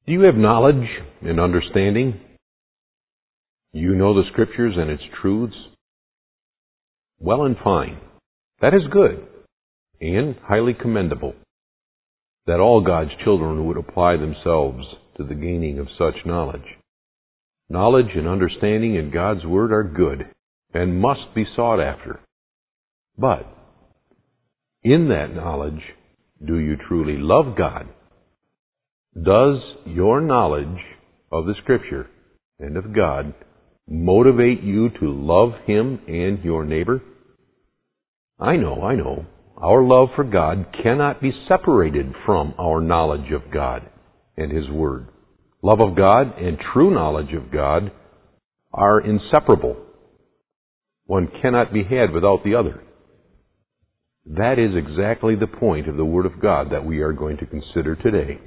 Do you have knowledge and understanding? You know the Scriptures and its truths? Well and fine. That is good and highly commendable, that all God's children would apply themselves to the gaining of such knowledge. Knowledge and understanding in God's Word are good and must be sought after. But in that knowledge, do you truly love God? Does your knowledge of the Scripture and of God motivate you to love Him and your neighbor? I know. Our love for God cannot be separated from our knowledge of God and His Word. Love of God and true knowledge of God are inseparable. One cannot be had without the other. That is exactly the point of the Word of God that we are going to consider today.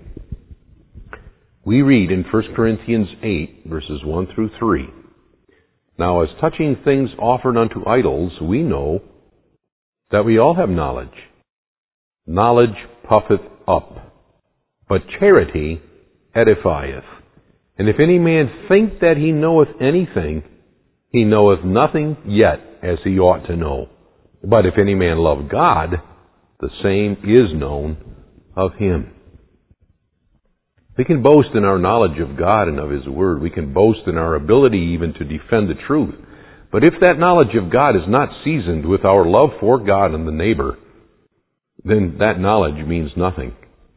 We read in 1 Corinthians 8, verses 1 through 3. Now, as touching things offered unto idols, we know that we all have knowledge. Knowledge puffeth up, but charity edifieth. And if any man think that he knoweth anything, he knoweth nothing yet as he ought to know. But if any man love God, the same is known of him. We can boast in our knowledge of God and of His Word. We can boast in our ability even to defend the truth. But if that knowledge of God is not seasoned with our love for God and the neighbor, then that knowledge means nothing.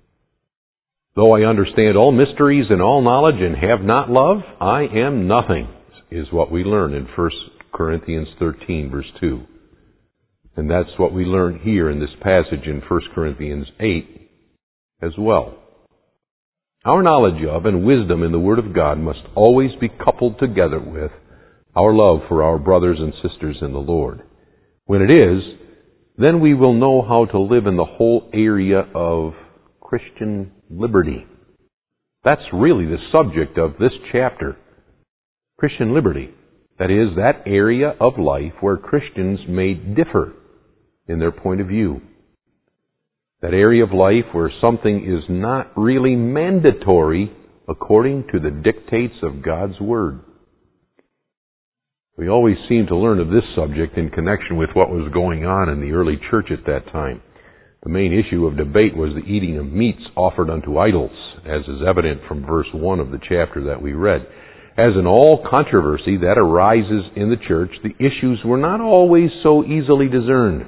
Though I understand all mysteries and all knowledge and have not love, I am nothing, is what we learn in 1 Corinthians 13, verse 2. And that's what we learn here in this passage in 1 Corinthians 8 as well. Our knowledge of and wisdom in the Word of God must always be coupled together with our love for our brothers and sisters in the Lord. When it is, then we will know how to live in the whole area of Christian liberty. That's really the subject of this chapter. Christian liberty. That is, that area of life where Christians may differ in their point of view. That area of life where something is not really mandatory according to the dictates of God's Word. We always seem to learn of this subject in connection with what was going on in the early church at that time. The main issue of debate was the eating of meats offered unto idols, as is evident from verse 1 of the chapter that we read. As in all controversy that arises in the church, the issues were not always so easily discerned.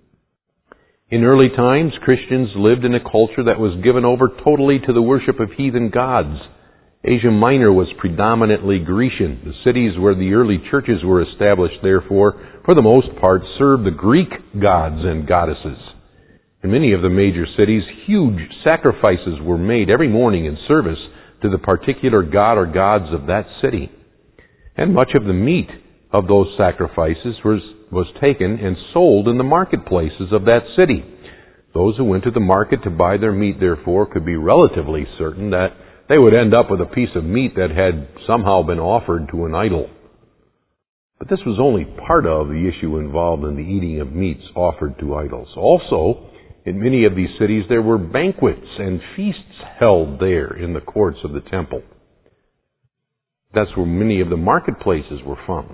In early times, Christians lived in a culture that was given over totally to the worship of heathen gods. Asia Minor was predominantly Grecian. The cities where the early churches were established, therefore, for the most part, served the Greek gods and goddesses. In many of the major cities, huge sacrifices were made every morning in service to the particular god or gods of that city. And much of the meat of those sacrifices was taken and sold in the marketplaces of that city. Those who went to the market to buy their meat, therefore, could be relatively certain that they would end up with a piece of meat that had somehow been offered to an idol. But this was only part of the issue involved in the eating of meats offered to idols. Also, in many of these cities, there were banquets and feasts held there in the courts of the temple. That's where many of the marketplaces were found.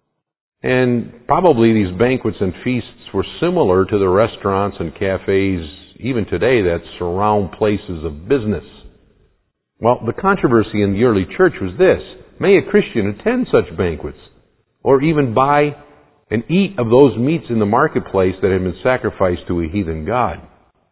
And probably these banquets and feasts were similar to the restaurants and cafes even today that surround places of business. Well, the controversy in the early church was this: may a Christian attend such banquets or even buy and eat of those meats in the marketplace that had been sacrificed to a heathen god?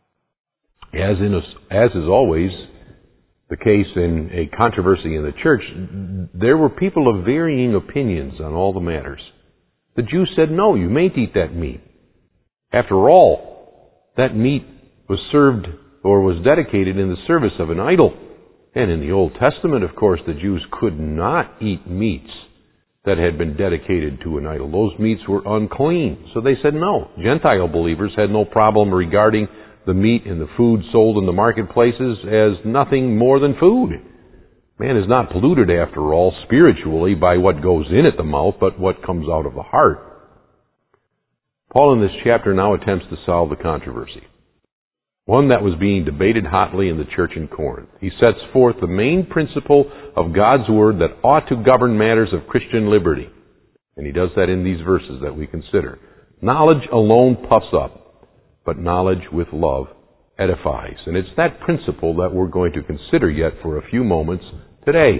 As is always the case in a controversy in the church, there were people of varying opinions on all the matters. The Jews said, no, you mayn't eat that meat. After all, that meat was served or was dedicated in the service of an idol. And in the Old Testament, of course, the Jews could not eat meats that had been dedicated to an idol. Those meats were unclean. So they said no. Gentile believers had no problem regarding the meat and the food sold in the marketplaces as nothing more than food. Man is not polluted, after all, spiritually by what goes in at the mouth, but what comes out of the heart. Paul in this chapter now attempts to solve the controversy. one that was being debated hotly in the church in Corinth. He sets forth the main principle of God's Word that ought to govern matters of Christian liberty. And he does that in these verses that we consider. Knowledge alone puffs up, but knowledge with love edifies. And it's that principle that we're going to consider yet for a few moments today.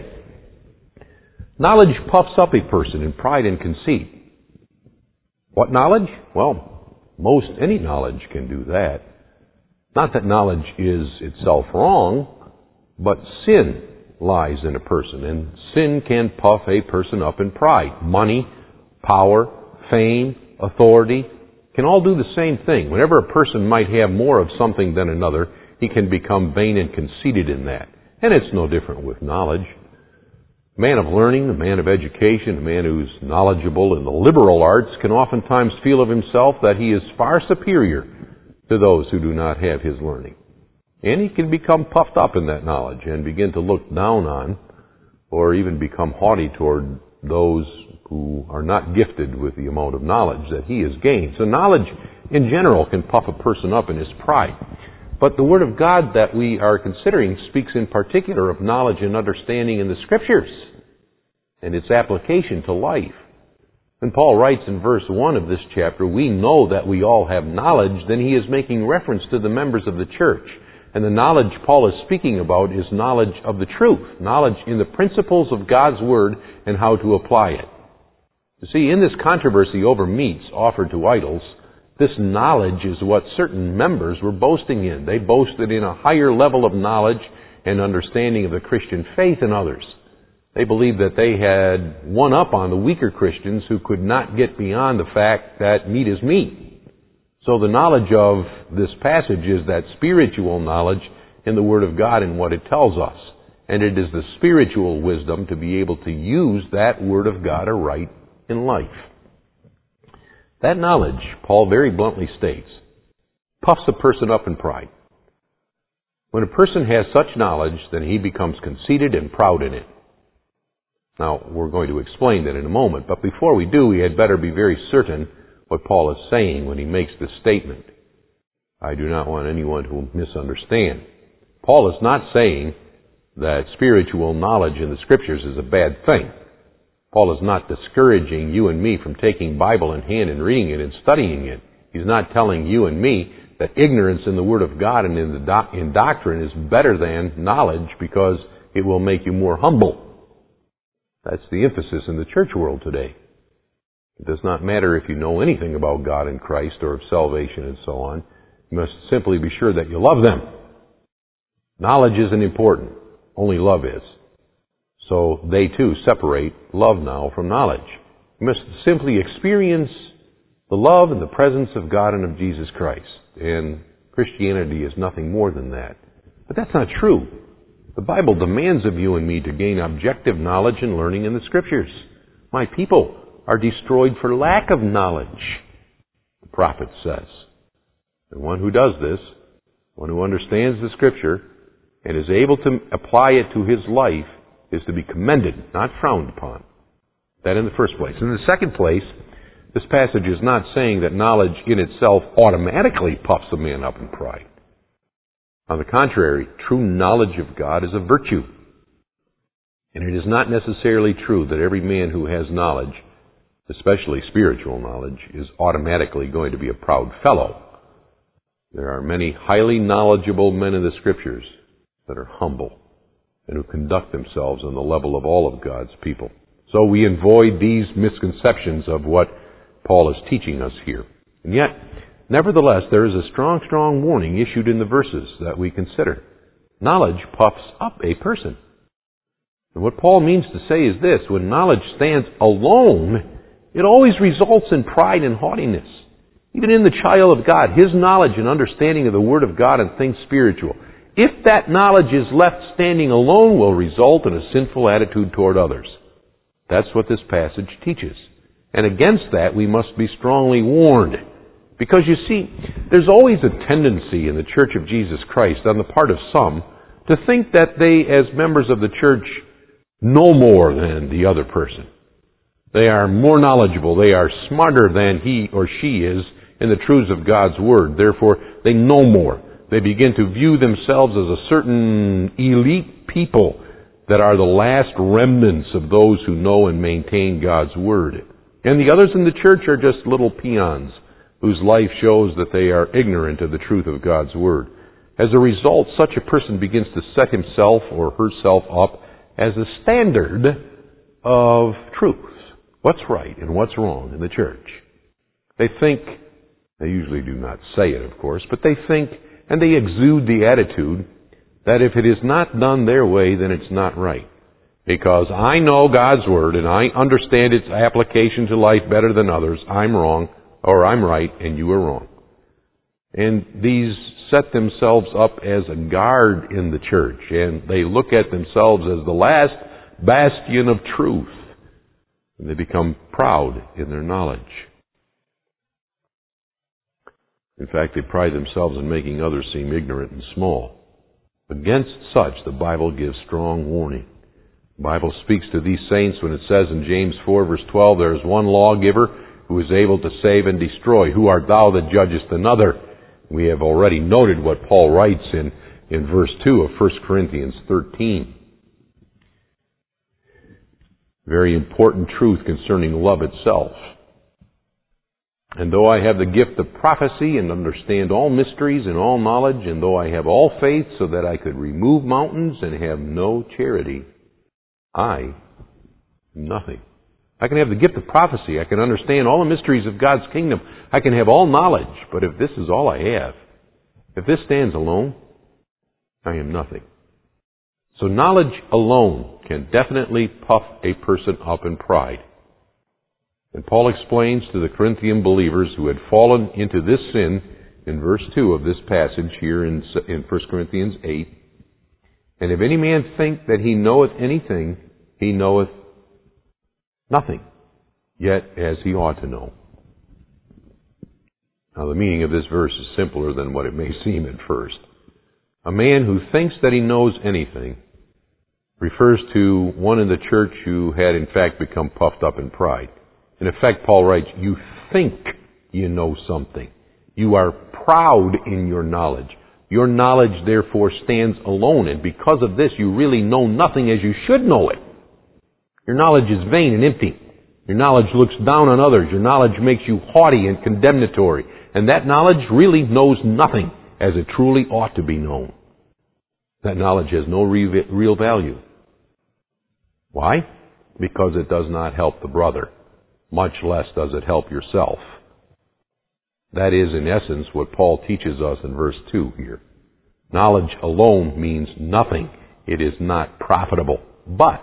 Knowledge puffs up a person in pride and conceit. What knowledge? Well, most any knowledge can do that. Not that knowledge is itself wrong, but sin lies in a person, and sin can puff a person up in pride. Money, power, fame, authority can all do the same thing. Whenever a person might have more of something than another, he can become vain and conceited in that. And it's no different with knowledge. A man of learning, a man of education, a man who's knowledgeable in the liberal arts can oftentimes feel of himself that he is far superior to those who do not have his learning. And he can become puffed up in that knowledge and begin to look down on or even become haughty toward those who are not gifted with the amount of knowledge that he has gained. So knowledge in general can puff a person up in his pride. But the Word of God that we are considering speaks in particular of knowledge and understanding in the Scriptures and its application to life. When Paul writes in verse 1 of this chapter, we know that we all have knowledge, then he is making reference to the members of the church. And the knowledge Paul is speaking about is knowledge of the truth, knowledge in the principles of God's Word and how to apply it. You see, in this controversy over meats offered to idols, this knowledge is what certain members were boasting in. They boasted in a higher level of knowledge and understanding of the Christian faith than others. They believed that they had one up on the weaker Christians who could not get beyond the fact that meat is meat. So the knowledge of this passage is that spiritual knowledge in the Word of God and what it tells us. And it is the spiritual wisdom to be able to use that Word of God aright in life. That knowledge, Paul very bluntly states, puffs a person up in pride. When a person has such knowledge, then he becomes conceited and proud in it. Now, we're going to explain that in a moment, but before we do, we had better be very certain what Paul is saying when he makes this statement. I do not want anyone to misunderstand. Paul is not saying that spiritual knowledge in the Scriptures is a bad thing. Paul is not discouraging you and me from taking Bible in hand and reading it and studying it. He's not telling you and me that ignorance in the Word of God and in doctrine is better than knowledge because it will make you more humble. That's the emphasis in the church world today. It does not matter if you know anything about God and Christ or of salvation and so on. You must simply be sure that you love them. Knowledge isn't important. Only love is. So they too separate love now from knowledge. You must simply experience the love and the presence of God and of Jesus Christ. And Christianity is nothing more than that. But that's not true. The Bible demands of you and me to gain objective knowledge and learning in the Scriptures. My people are destroyed for lack of knowledge, the prophet says. And one who does this, one who understands the Scripture and is able to apply it to his life, is to be commended, not frowned upon. That in the first place. In the second place, this passage is not saying that knowledge in itself automatically puffs a man up in pride. On the contrary, true knowledge of God is a virtue. And it is not necessarily true that every man who has knowledge, especially spiritual knowledge, is automatically going to be a proud fellow. There are many highly knowledgeable men in the Scriptures that are humble and who conduct themselves on the level of all of God's people. So we avoid these misconceptions of what Paul is teaching us here. And yet, nevertheless, there is a strong, strong warning issued in the verses that we consider. Knowledge puffs up a person. And what Paul means to say is this: when knowledge stands alone, it always results in pride and haughtiness. Even in the child of God, his knowledge and understanding of the Word of God and things spiritual, if that knowledge is left standing alone, will result in a sinful attitude toward others. That's what this passage teaches. And against that, we must be strongly warned. Because you see, there's always a tendency in the Church of Jesus Christ, on the part of some, to think that they, as members of the church, know more than the other person. They are more knowledgeable. They are smarter than he or she is in the truths of God's Word. Therefore, they know more. They begin to view themselves as a certain elite people that are the last remnants of those who know and maintain God's Word. And the others in the church are just little peons whose life shows that they are ignorant of the truth of God's Word. As a result, such a person begins to set himself or herself up as a standard of truth. What's right and what's wrong in the church. They think, they usually do not say it, of course, but they think and they exude the attitude that if it is not done their way, then it's not right. Because I know God's Word and I understand its application to life better than others, I'm wrong, or I'm right and you are wrong. And these set themselves up as a guard in the church, and they look at themselves as the last bastion of truth. And they become proud in their knowledge. In fact, they pride themselves in making others seem ignorant and small. Against such, the Bible gives strong warning. The Bible speaks to these saints when it says in James 4, verse 12, there is one lawgiver who is able to save and destroy. Who art thou that judgest another? We have already noted what Paul writes in verse 2 of 1 Corinthians 13. Very important truth concerning love itself. And though I have the gift of prophecy and understand all mysteries and all knowledge, and though I have all faith so that I could remove mountains and have no charity, I am nothing. I can have the gift of prophecy. I can understand all the mysteries of God's kingdom. I can have all knowledge. But if this is all I have, if this stands alone, I am nothing. So knowledge alone can definitely puff a person up in pride. And Paul explains to the Corinthian believers who had fallen into this sin in verse 2 of this passage here in 1 Corinthians 8, and if any man think that he knoweth anything, he knoweth nothing, yet as he ought to know. Now the meaning of this verse is simpler than what it may seem at first. A man who thinks that he knows anything refers to one in the church who had in fact become puffed up in pride. In effect, Paul writes, you think you know something. You are proud in your knowledge. Your knowledge, therefore, stands alone, and because of this, you really know nothing as you should know it. Your knowledge is vain and empty. Your knowledge looks down on others. Your knowledge makes you haughty and condemnatory. And that knowledge really knows nothing as it truly ought to be known. That knowledge has no real value. Why? Because it does not help the brother. Much less does it help yourself. That is, in essence, what Paul teaches us in verse 2 here. Knowledge alone means nothing. It is not profitable. But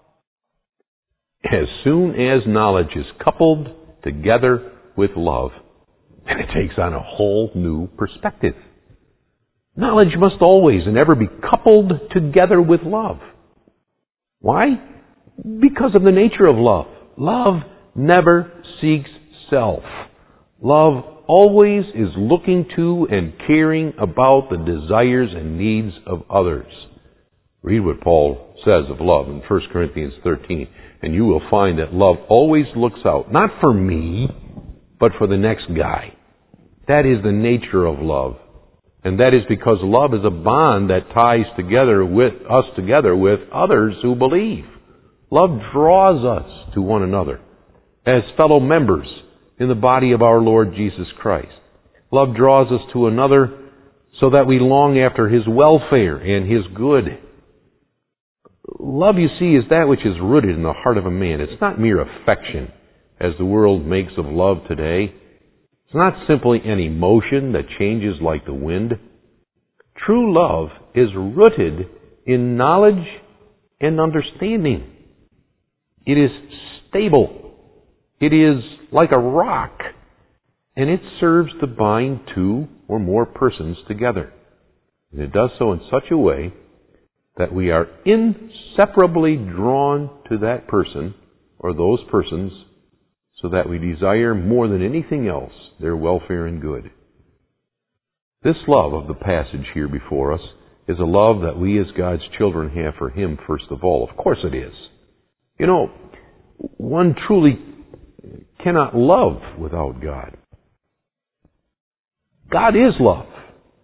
as soon as knowledge is coupled together with love, then it takes on a whole new perspective. Knowledge must always and ever be coupled together with love. Why? Because of the nature of love. Love never seeks self. Love always is looking to and caring about the desires and needs of others. Read what Paul says of love in 1 Corinthians 13, and you will find that love always looks out, not for me, but for the next guy. That is the nature of love. And that is because love is a bond that ties together with others who believe. Love draws us to one another as fellow members in the body of our Lord Jesus Christ. Love draws us to another so that we long after His welfare and His good. Love, you see, is that which is rooted in the heart of a man. It's not mere affection, as the world makes of love today. It's not simply an emotion that changes like the wind. True love is rooted in knowledge and understanding. It is stable. It is like a rock, and it serves to bind two or more persons together. And it does so in such a way that we are inseparably drawn to that person or those persons so that we desire more than anything else their welfare and good. This love of the passage here before us is a love that we as God's children have for Him first of all. Of course it is. You know, one truly cannot love without God. God is love.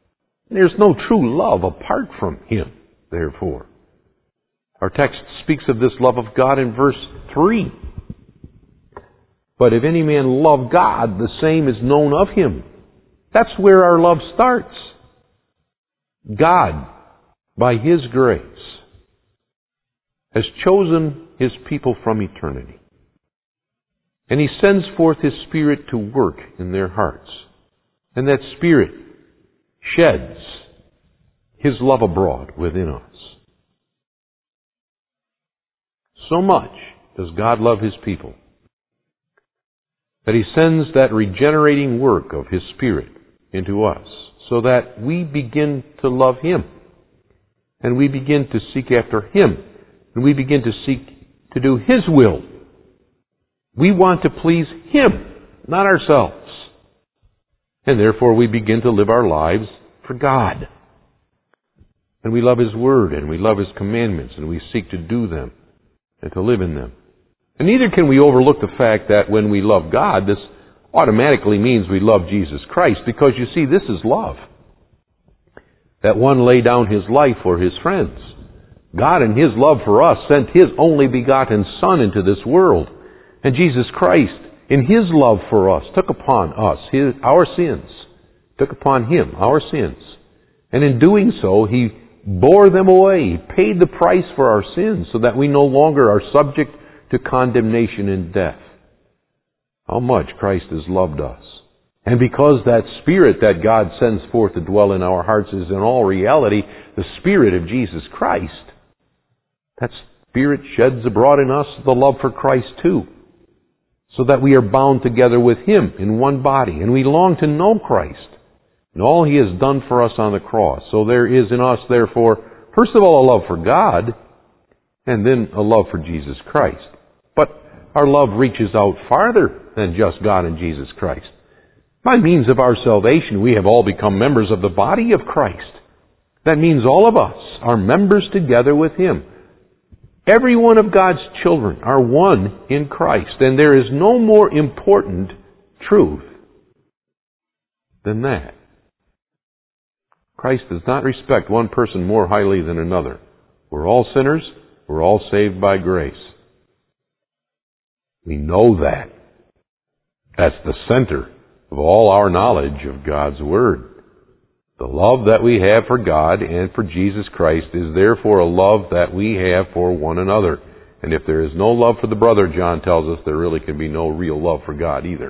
There's no true love apart from Him, therefore. Our text speaks of this love of God in verse 3. But if any man love God, the same is known of Him. That's where our love starts. God, by His grace, has chosen His people from eternity. And He sends forth His Spirit to work in their hearts. And that Spirit sheds His love abroad within us. So much does God love His people that He sends that regenerating work of His Spirit into us so that we begin to love Him and we begin to seek after Him and we begin to seek to do His will. We want to please Him, not ourselves. And therefore we begin to live our lives for God. And we love His Word and we love His commandments and we seek to do them and to live in them. And neither can we overlook the fact that when we love God, this automatically means we love Jesus Christ, because you see, this is love. That one laid down His life for His friends. God in His love for us sent His only begotten Son into this world. And Jesus Christ, in His love for us, took upon us our sins, took upon Him our sins. And in doing so, He bore them away. He paid the price for our sins so that we no longer are subject to condemnation and death. How much Christ has loved us. And because that Spirit that God sends forth to dwell in our hearts is in all reality the Spirit of Jesus Christ, that Spirit sheds abroad in us the love for Christ too, so that we are bound together with Him in one body, and we long to know Christ and all He has done for us on the cross. So there is in us, therefore, first of all, a love for God, and then a love for Jesus Christ. But our love reaches out farther than just God and Jesus Christ. By means of our salvation, we have all become members of the body of Christ. That means all of us are members together with Him. Every one of God's children are one in Christ, and there is no more important truth than that. Christ does not respect one person more highly than another. We're all sinners. We're all saved by grace. We know that. That's the center of all our knowledge of God's Word. The love that we have for God and for Jesus Christ is therefore a love that we have for one another. And if there is no love for the brother, John tells us, there really can be no real love for God either.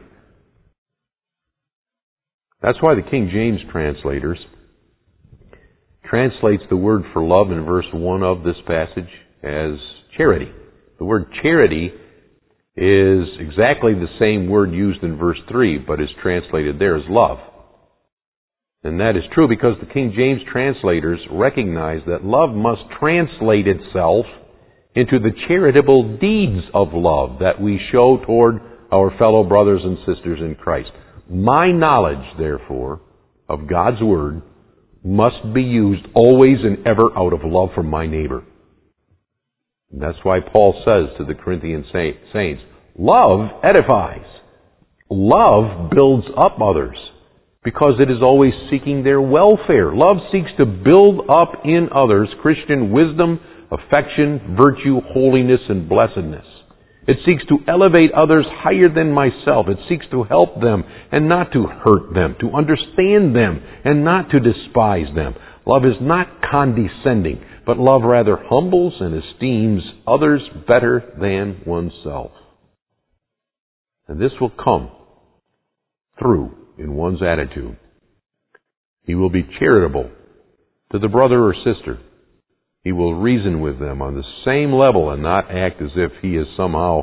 That's why the King James translators translates the word for love in verse 1 of this passage as charity. The word charity is exactly the same word used in verse 3, but is translated there as love. And that is true because the King James translators recognize that love must translate itself into the charitable deeds of love that we show toward our fellow brothers and sisters in Christ. My knowledge, therefore, of God's Word must be used always and ever out of love for my neighbor. And that's why Paul says to the Corinthian saints, love edifies. Love builds up others because it is always seeking their welfare. Love seeks to build up in others Christian wisdom, affection, virtue, holiness, and blessedness. It seeks to elevate others higher than myself. It seeks to help them and not to hurt them, to understand them and not to despise them. Love is not condescending, but love rather humbles and esteems others better than oneself. And this will come through in one's attitude. He will be charitable to the brother or sister. He will reason with them on the same level and not act as if he is somehow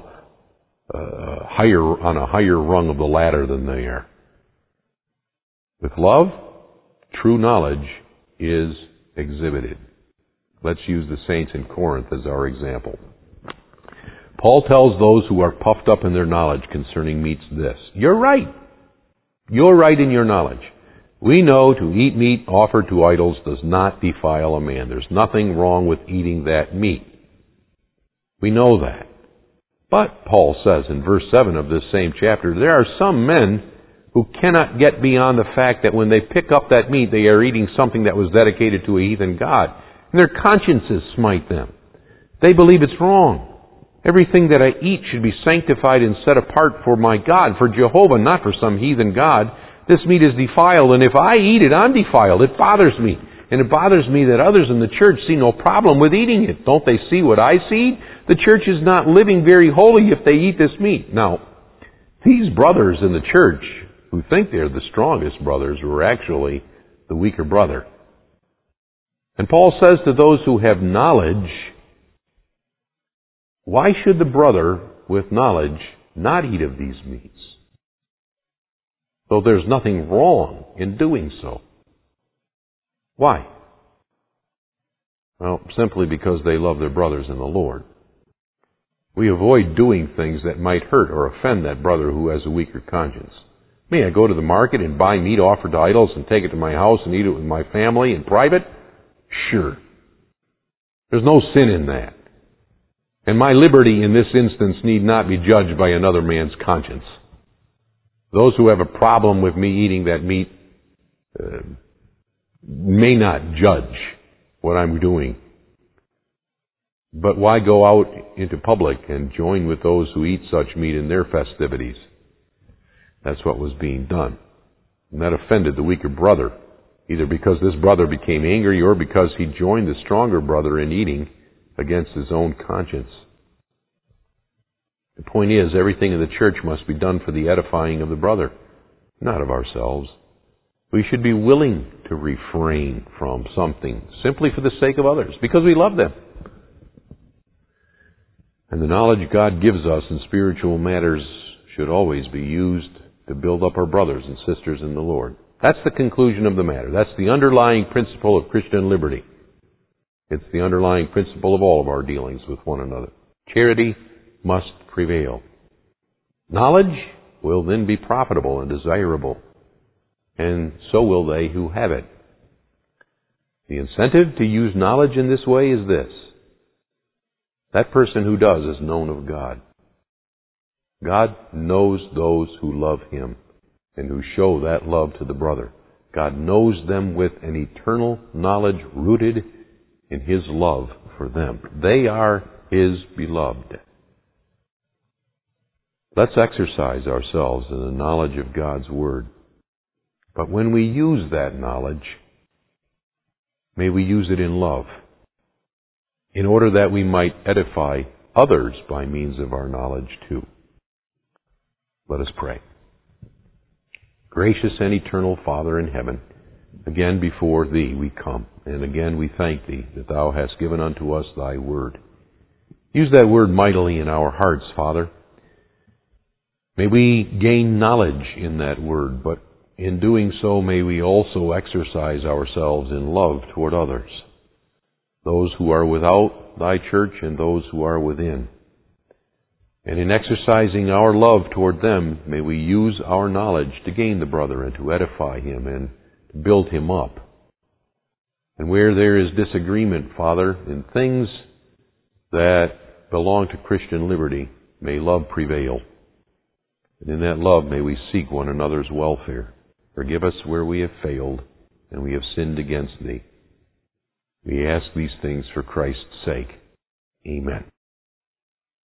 on a higher rung of the ladder than they are. With love, true knowledge is exhibited. Let's use the saints in Corinth as our example. Paul tells those who are puffed up in their knowledge concerning meats this: you're right. You're right in your knowledge. We know to eat meat offered to idols does not defile a man. There's nothing wrong with eating that meat. We know that. But, Paul says in verse 7 of this same chapter, there are some men who cannot get beyond the fact that when they pick up that meat, they are eating something that was dedicated to a heathen god. And their consciences smite them. They believe it's wrong. Everything that I eat should be sanctified and set apart for my God, for Jehovah, not for some heathen god. This meat is defiled, and if I eat it, I'm defiled. It bothers me. And it bothers me that others in the church see no problem with eating it. Don't they see what I see? The church is not living very holy if they eat this meat. Now, these brothers in the church who think they're the strongest brothers were actually the weaker brother. And Paul says to those who have knowledge, why should the brother with knowledge not eat of these meats? Though there's nothing wrong in doing so. Why? Well, simply because they love their brothers in the Lord. We avoid doing things that might hurt or offend that brother who has a weaker conscience. May I go to the market and buy meat offered to idols and take it to my house and eat it with my family in private? Sure. There's no sin in that. And my liberty in this instance need not be judged by another man's conscience. Those who have a problem with me eating that meat may not judge what I'm doing. But why go out into public and join with those who eat such meat in their festivities? That's what was being done. And that offended the weaker brother, either because this brother became angry or because he joined the stronger brother in eating against his own conscience. The point is, everything in the church must be done for the edifying of the brother, not of ourselves. We should be willing to refrain from something simply for the sake of others, because we love them. And the knowledge God gives us in spiritual matters should always be used to build up our brothers and sisters in the Lord. That's the conclusion of the matter. That's the underlying principle of Christian liberty. It's the underlying principle of all of our dealings with one another. Charity must prevail. Knowledge will then be profitable and desirable, and so will they who have it. The incentive to use knowledge in this way is this. That person who does is known of God. God knows those who love Him and who show that love to the brother. God knows them with an eternal knowledge rooted in His love for them. They are His beloved. Let's exercise ourselves in the knowledge of God's Word. But when we use that knowledge, may we use it in love, in order that we might edify others by means of our knowledge too. Let us pray. Gracious and eternal Father in heaven, again before Thee we come, and again we thank Thee that Thou hast given unto us Thy Word. Use that Word mightily in our hearts, Father. May we gain knowledge in that Word, but in doing so may we also exercise ourselves in love toward others, those who are without Thy church and those who are within. And in exercising our love toward them, may we use our knowledge to gain the brother and to edify him and to build him up. And where there is disagreement, Father, in things that belong to Christian liberty, may love prevail. And in that love may we seek one another's welfare. Forgive us where we have failed and we have sinned against Thee. We ask these things for Christ's sake. Amen.